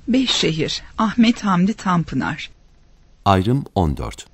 Beşşehir, Ahmet Hamdi Tanpınar. Ayrım 14.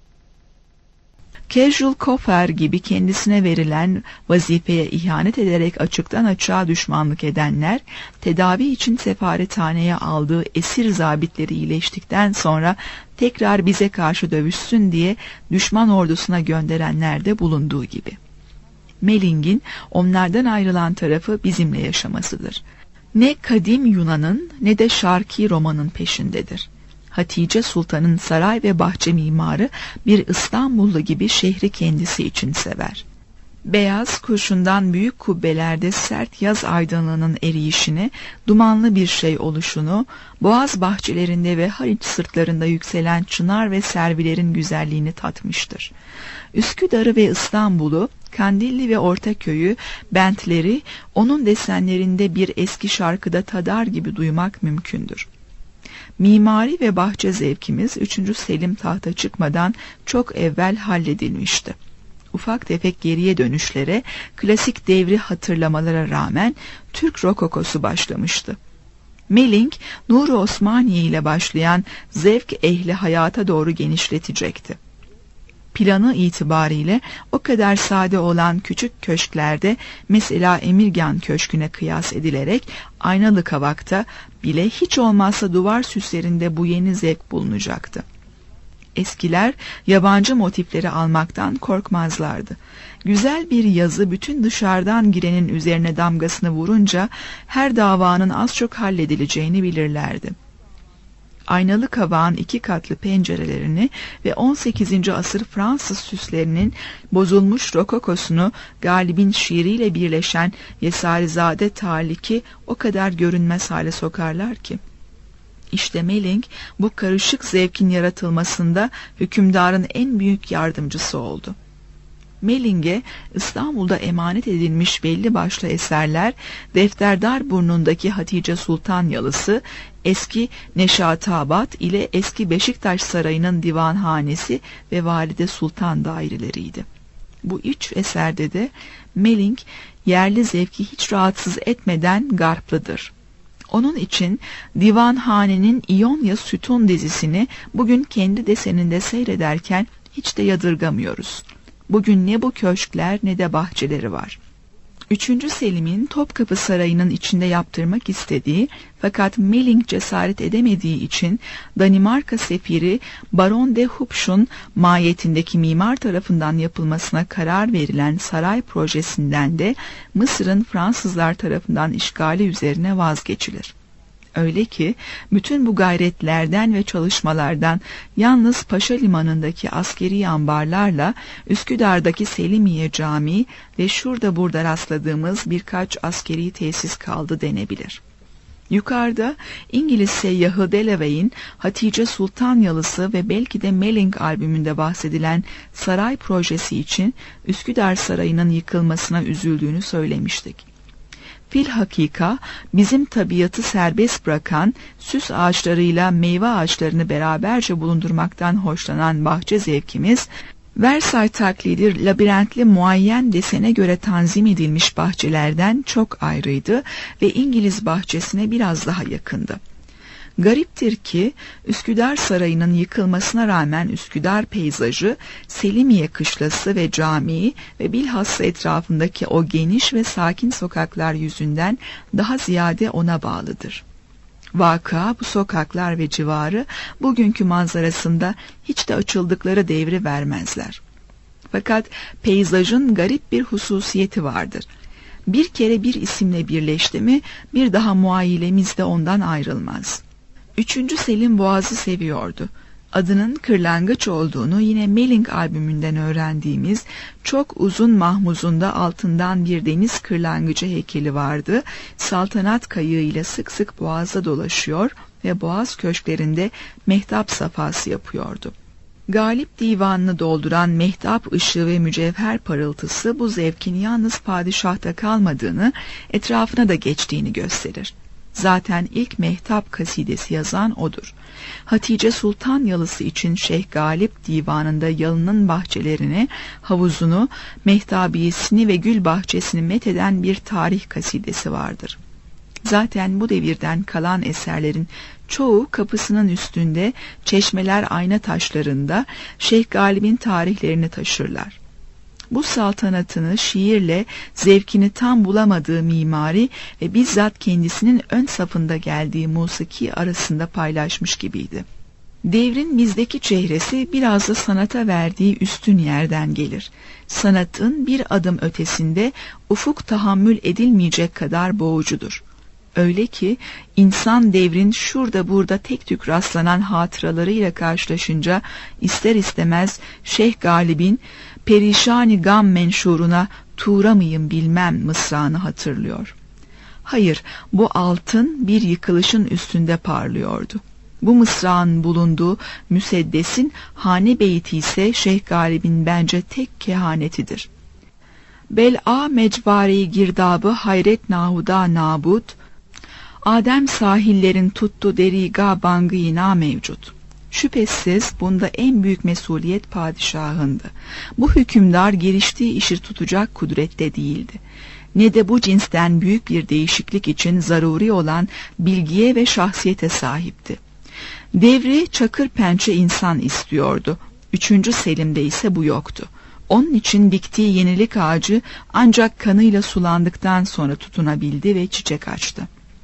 Casual Kofer gibi kendisine verilen vazifeye ihanet ederek açıktan açığa düşmanlık edenler, tedavi için sefarethaneye aldığı esir zabitleri iyileştikten sonra tekrar bize karşı dövüşsün diye düşman ordusuna gönderenler de bulunduğu gibi. Melling'in onlardan ayrılan tarafı bizimle yaşamasıdır. Ne kadim Yunan'ın ne de şarki Roma'nın peşindedir. Hatice Sultan'ın saray ve bahçe mimarı bir İstanbullu gibi şehri kendisi için sever. Beyaz kurşundan büyük kubbelerde sert yaz aydınlığının eriyişini, dumanlı bir şey oluşunu, boğaz bahçelerinde ve Haliç sırtlarında yükselen çınar ve servilerin güzelliğini tatmıştır. Üsküdar'ı ve İstanbul'u, Kandilli ve Ortaköy'ü, Bentleri, onun desenlerinde bir eski şarkıda tadar gibi duymak mümkündür. Mimari ve bahçe zevkimiz 3. Selim tahta çıkmadan çok evvel halledilmişti. Ufak tefek geriye dönüşlere, klasik devri hatırlamalara rağmen Türk rokokosu başlamıştı. Melling, Nur-u Osmaniye ile başlayan zevk ehli hayata doğru genişletecekti. Planı itibariyle o kadar sade olan küçük köşklerde, mesela Emirgan Köşkü'ne kıyas edilerek Aynalı Kavak'ta bile hiç olmazsa duvar süslerinde bu yeni zevk bulunacaktı. Eskiler yabancı motifleri almaktan korkmazlardı. Güzel bir yazı bütün dışarıdan girenin üzerine damgasını vurunca her davanın az çok halledileceğini bilirlerdi. Aynalı Kavağın 2 katlı pencerelerini ve 18. asır Fransız süslerinin bozulmuş rokokosunu Galip'in şiiriyle birleşen Yesarizade taliki o kadar görünmez hale sokarlar ki. İşte Melling bu karışık zevkin yaratılmasında hükümdarın en büyük yardımcısı oldu. Melling'e İstanbul'da emanet edilmiş belli başlı eserler, Defterdar Burnu'ndaki Hatice Sultan Yalısı, eski Neşatabat ile eski Beşiktaş Sarayı'nın divanhanesi ve Valide Sultan daireleriydi. Bu 3 eserde de Melling yerli zevki hiç rahatsız etmeden garplıdır. Onun için Divanhane'nin İonya Sütun dizisini bugün kendi deseninde seyrederken hiç de yadırgamıyoruz. Bugün ne bu köşkler ne de bahçeleri var. 3. Selim'in Topkapı Sarayı'nın içinde yaptırmak istediği fakat Melling cesaret edemediği için Danimarka sefiri Baron de Hupsch'un mahiyetindeki mimar tarafından yapılmasına karar verilen saray projesinden de Mısır'ın Fransızlar tarafından işgali üzerine vazgeçilir. Öyle ki bütün bu gayretlerden ve çalışmalardan yalnız Paşa Limanı'ndaki askeri ambarlarla Üsküdar'daki Selimiye Camii ve şurada burada rastladığımız birkaç askeri tesis kaldı denebilir. Yukarıda İngiliz seyyahı Delave'in Hatice Sultan Yalısı ve belki de Melling albümünde bahsedilen saray projesi için Üsküdar Sarayı'nın yıkılmasına üzüldüğünü söylemiştik. Filhakika bizim tabiatı serbest bırakan, süs ağaçlarıyla meyve ağaçlarını beraberce bulundurmaktan hoşlanan bahçe zevkimiz, Versailles taklidi labirentli muayyen desene göre tanzim edilmiş bahçelerden çok ayrıydı ve İngiliz bahçesine biraz daha yakındı. Gariptir ki Üsküdar Sarayı'nın yıkılmasına rağmen Üsküdar peyzajı, Selimiye Kışlası ve camii ve bilhassa etrafındaki o geniş ve sakin sokaklar yüzünden daha ziyade ona bağlıdır. Vaka bu sokaklar ve civarı bugünkü manzarasında hiç de açıldıkları devri vermezler. Fakat peyzajın garip bir hususiyeti vardır. Bir kere bir isimle birleşti mi bir daha muayyilemiz de ondan ayrılmaz. 3. Selim Boğaz'ı seviyordu. Adının kırlangıç olduğunu yine Melling albümünden öğrendiğimiz çok uzun mahmuzunda altından bir deniz kırlangıcı heykeli vardı. Saltanat kayığı ile sık sık Boğaz'da dolaşıyor ve Boğaz köşklerinde mehtap safhası yapıyordu. Galip divanını dolduran mehtap ışığı ve mücevher parıltısı bu zevkin yalnız padişahta kalmadığını, etrafına da geçtiğini gösterir. Zaten ilk mehtap kasidesi yazan odur. Hatice Sultan Yalısı için Şeyh Galip divanında yalının bahçelerini, havuzunu, mehtabiyesini ve gül bahçesini metheden bir tarih kasidesi vardır. Zaten bu devirden kalan eserlerin çoğu kapısının üstünde, çeşmeler ayna taşlarında Şeyh Galip'in tarihlerini taşırlar. Bu saltanatını şiirle zevkini tam bulamadığı mimari ve bizzat kendisinin ön safında geldiği musiki arasında paylaşmış gibiydi. Devrin bizdeki çehresi biraz da sanata verdiği üstün yerden gelir. Sanatın bir adım ötesinde ufuk tahammül edilmeyecek kadar boğucudur. Öyle ki insan devrin şurada burada tek tük rastlanan hatıralarıyla karşılaşınca ister istemez Şeyh Galip'in perişani gam menşuruna tuğra mıyım bilmem mısrağını hatırlıyor. Hayır, bu altın bir yıkılışın üstünde parlıyordu. Bu mısrağın bulunduğu müseddesin hane beyti ise Şeyh Galip'in bence tek kehanetidir. Bel'a mecvari girdabı hayret nahuda nabut, Adem sahillerin tuttu deriga bangıyına mevcut. Şüphesiz bunda en büyük mesuliyet padişahındı. Bu hükümdar giriştiği işi tutacak kudrette değildi. Ne de bu cinsten büyük bir değişiklik için zaruri olan bilgiye ve şahsiyete sahipti. Devri çakır pençe insan istiyordu. 3. Selim'de ise bu yoktu. Onun için diktiği yenilik ağacı ancak kanıyla sulandıktan sonra tutunabildi ve çiçek açtı.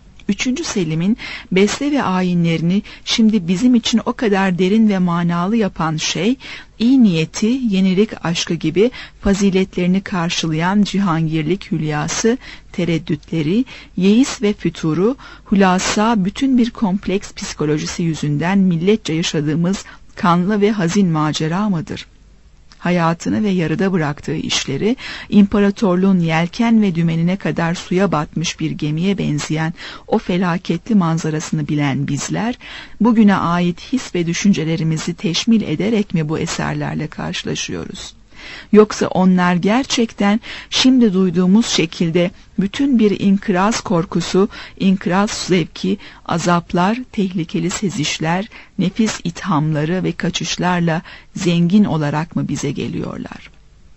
3. Selim'in beste ve ayinlerini şimdi bizim için o kadar derin ve manalı yapan şey, iyi niyeti, yenilik aşkı gibi faziletlerini karşılayan cihangirlik hülyası, tereddütleri, yeis ve füturu, hulasa bütün bir kompleks psikolojisi yüzünden milletçe yaşadığımız kanlı ve hazin macera mıdır? Hayatını ve yarıda bıraktığı işleri, imparatorluğun yelken ve dümenine kadar suya batmış bir gemiye benzeyen o felaketli manzarasını bilen bizler, bugüne ait his ve düşüncelerimizi teşmil ederek mi bu eserlerle karşılaşıyoruz? Yoksa onlar gerçekten şimdi duyduğumuz şekilde bütün bir inkıraz korkusu, inkıraz zevki, azaplar, tehlikeli sezişler, nefis ithamları ve kaçışlarla zengin olarak mı bize geliyorlar?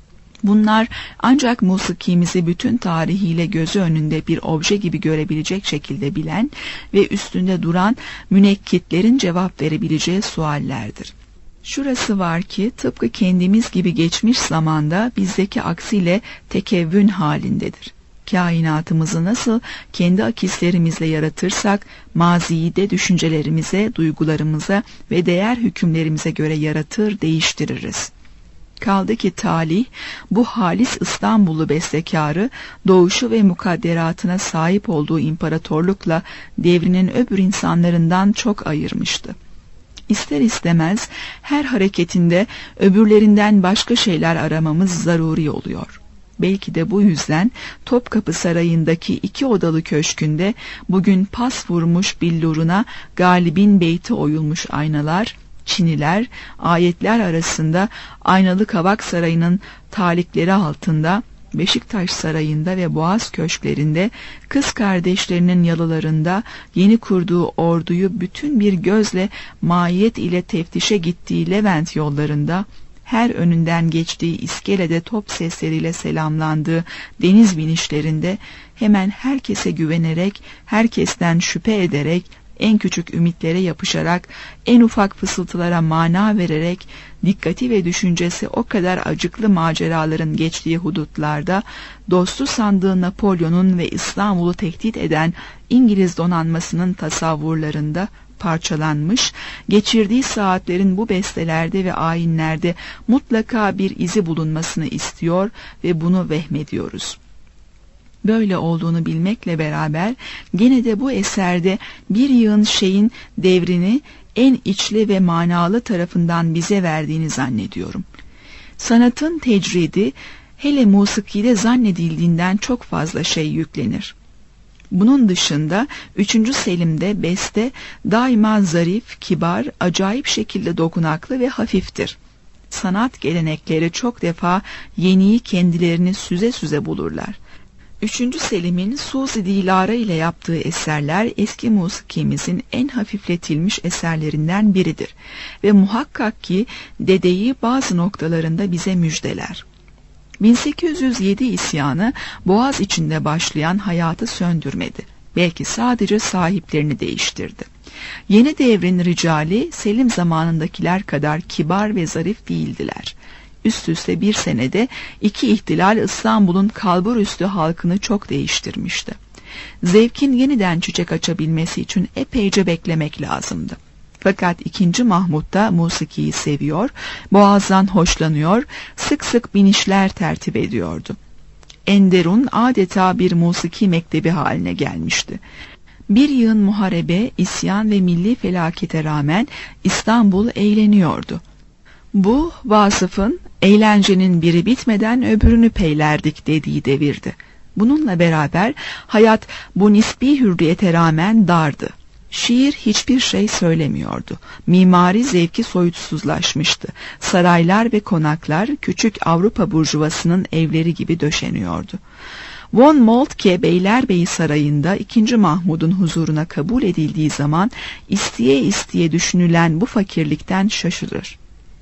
Bunlar ancak musikimizi bütün tarihiyle gözü önünde bir obje gibi görebilecek şekilde bilen ve üstünde duran münekkitlerin cevap verebileceği suallerdir. Şurası var ki tıpkı kendimiz gibi geçmiş zamanda bizdeki aksiyle tekevvün halindedir. Kainatımızı nasıl kendi akislerimizle yaratırsak, maziyi de düşüncelerimize, duygularımıza ve değer hükümlerimize göre yaratır, değiştiririz. Kaldı ki talih, bu halis İstanbullu bestekarı, doğuşu ve mukadderatına sahip olduğu imparatorlukla devrinin öbür insanlarından çok ayırmıştı. İster istemez her hareketinde öbürlerinden başka şeyler aramamız zaruri oluyor. Belki de bu yüzden Topkapı Sarayı'ndaki 2 odalı köşkünde bugün pas vurmuş billuruna Galip'in beyti oyulmuş aynalar, çiniler, ayetler arasında Aynalı Kavak Sarayı'nın talikleri altında, Beşiktaş Sarayı'nda ve Boğaz köşklerinde, kız kardeşlerinin yalılarında yeni kurduğu orduyu bütün bir gözle mahiyet ile teftişe gittiği Levent yollarında, her önünden geçtiği iskelede top sesleriyle selamlandığı deniz binişlerinde hemen herkese güvenerek, herkesten şüphe ederek, en küçük ümitlere yapışarak, en ufak fısıltılara mana vererek, dikkati ve düşüncesi o kadar acıklı maceraların geçtiği hudutlarda, dostu sandığı Napolyon'un ve İstanbul'u tehdit eden İngiliz donanmasının tasavvurlarında parçalanmış, geçirdiği saatlerin bu bestelerde ve ayinlerde mutlaka bir izi bulunmasını istiyor ve bunu vehmediyoruz. Böyle olduğunu bilmekle beraber gene de bu eserde bir yığın şeyin devrini en içli ve manalı tarafından bize verdiğini zannediyorum. Sanatın tecridi hele musikide zannedildiğinden çok fazla şey yüklenir. Bunun dışında 3. Selim'de beste daima zarif, kibar, acayip şekilde dokunaklı ve hafiftir. Sanat gelenekleri çok defa yeniyi kendilerini süze süze bulurlar. 3. Selim'in Suzi Dilara ile yaptığı eserler eski musikimizin en hafifletilmiş eserlerinden biridir ve muhakkak ki dedeyi bazı noktalarında bize müjdeler. 1807 isyanı Boğaz içinde başlayan hayatı söndürmedi. Belki sadece sahiplerini değiştirdi. Yeni devrin ricali Selim zamanındakiler kadar kibar ve zarif değildiler. Üst üste bir senede 2 ihtilal İstanbul'un kalburüstü halkını çok değiştirmişti. Zevkin yeniden çiçek açabilmesi için epeyce beklemek lazımdı. Fakat 2. Mahmud da musikiyi seviyor, boğazdan hoşlanıyor, sık sık binişler tertip ediyordu. Enderun adeta bir musiki mektebi haline gelmişti. Bir yığın muharebe, isyan ve milli felakete rağmen İstanbul eğleniyordu. Bu Vasıf'ın eğlencenin biri bitmeden öbürünü peylerdik dediği devirdi. Bununla beraber hayat bu nispi hürriyete rağmen dardı. Şiir hiçbir şey söylemiyordu. Mimari zevki soyutsuzlaşmıştı. Saraylar ve konaklar küçük Avrupa burjuvasının evleri gibi döşeniyordu. Von Moltke Beylerbeyi Sarayı'nda 2. Mahmud'un huzuruna kabul edildiği zaman isteye isteye düşünülen bu fakirlikten şaşırır.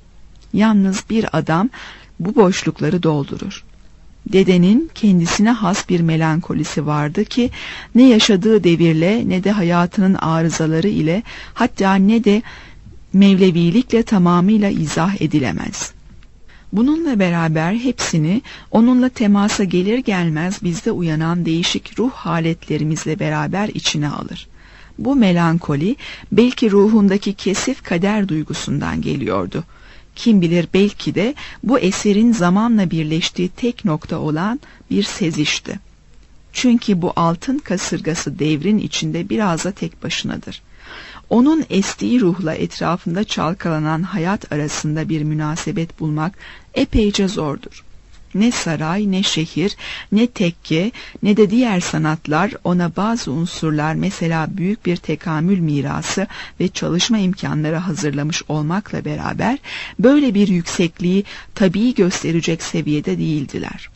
Yalnız bir adam bu boşlukları doldurur. Dedenin kendisine has bir melankolisi vardı ki ne yaşadığı devirle ne de hayatının arızaları ile hatta ne de Mevlevilikle tamamıyla izah edilemez. Bununla beraber hepsini onunla temasa gelir gelmez bizde uyanan değişik ruh haletlerimizle beraber içine alır. Bu melankoli belki ruhundaki kesif kader duygusundan geliyordu. Kim bilir belki de bu eserin zamanla birleştiği tek nokta olan bir sezişti. Çünkü bu altın kasırgası devrin içinde biraz da tek başınadır. Onun estiği ruhla etrafında çalkalanan hayat arasında bir münasebet bulmak epeyce zordur. Ne saray, ne şehir, ne tekke, ne de diğer sanatlar ona bazı unsurlar, mesela büyük bir tekamül mirası ve çalışma imkanları hazırlamış olmakla beraber böyle bir yüksekliği tabii gösterecek seviyede değildiler.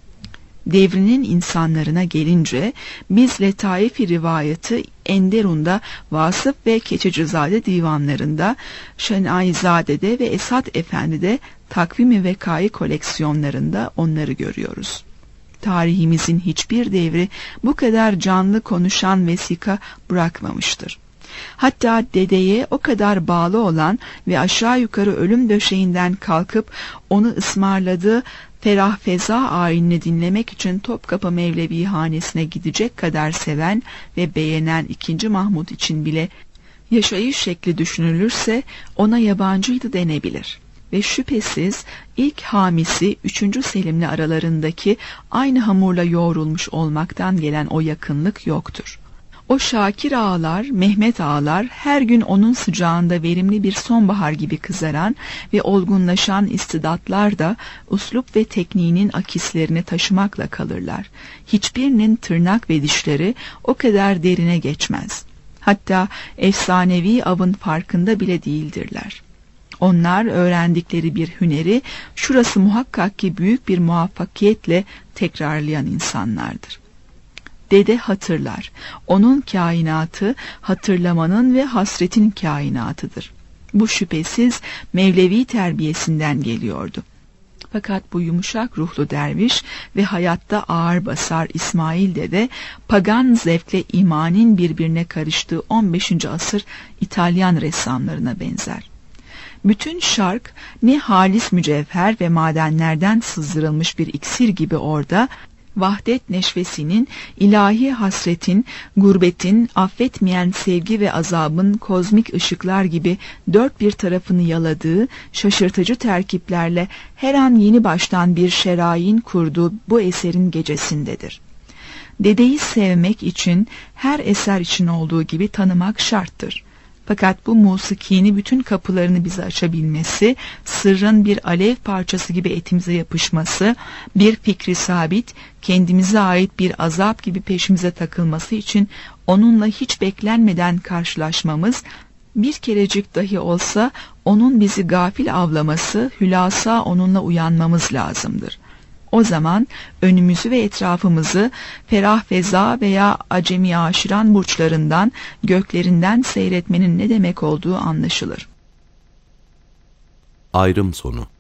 Devrinin insanlarına gelince biz Letaif-i Rivayeti Enderun'da, Vasıf ve Keçicizade divanlarında, Şenaizade'de ve Esat Efendi'de Takvim-i Vekai koleksiyonlarında onları görüyoruz. Tarihimizin hiçbir devri bu kadar canlı konuşan vesika bırakmamıştır. Hatta dedeye o kadar bağlı olan ve aşağı yukarı ölüm döşeğinden kalkıp onu ısmarladığı Ferah Feza ayinini dinlemek için Topkapı Mevlevi hanesine gidecek kadar seven ve beğenen 2. Mahmud için bile yaşayış şekli düşünülürse ona yabancıydı denebilir. Ve şüphesiz ilk hamisi 3. Selim'le aralarındaki aynı hamurla yoğrulmuş olmaktan gelen o yakınlık yoktur. O Şakir ağalar, Mehmet ağalar her gün onun sıcağında verimli bir sonbahar gibi kızaran ve olgunlaşan istidatlar da uslup ve tekniğinin akislerini taşımakla kalırlar. Hiçbirinin tırnak ve dişleri o kadar derine geçmez. Hatta efsanevi avın farkında bile değildirler. Onlar öğrendikleri bir hüneri şurası muhakkak ki büyük bir muvaffakiyetle tekrarlayan insanlardır. Dede hatırlar. Onun kainatı hatırlamanın ve hasretin kainatıdır. Bu şüphesiz Mevlevi terbiyesinden geliyordu. Fakat bu yumuşak ruhlu derviş ve hayatta ağır basar İsmail Dede, pagan zevkle imanin birbirine karıştığı 15. asır İtalyan ressamlarına benzer. Bütün şark ne halis mücevher ve madenlerden sızdırılmış bir iksir gibi orada, vahdet neşvesinin, ilahi hasretin, gurbetin, affetmeyen sevgi ve azabın kozmik ışıklar gibi dört bir tarafını yaladığı, şaşırtıcı terkiplerle her an yeni baştan bir şerayin kurduğu bu eserin gecesindedir. Dedeyi sevmek için her eser için olduğu gibi tanımak şarttır. Fakat bu musikinin bütün kapılarını bize açabilmesi, sırrın bir alev parçası gibi etimize yapışması, bir fikri sabit, kendimize ait bir azap gibi peşimize takılması için onunla hiç beklenmeden karşılaşmamız, bir kerecik dahi olsa onun bizi gafil avlaması, hülasa onunla uyanmamız lazımdır. O zaman önümüzü ve etrafımızı ferah feza veya acemi aşiran burçlarından, göklerinden seyretmenin ne demek olduğu anlaşılır. Ayrım sonu.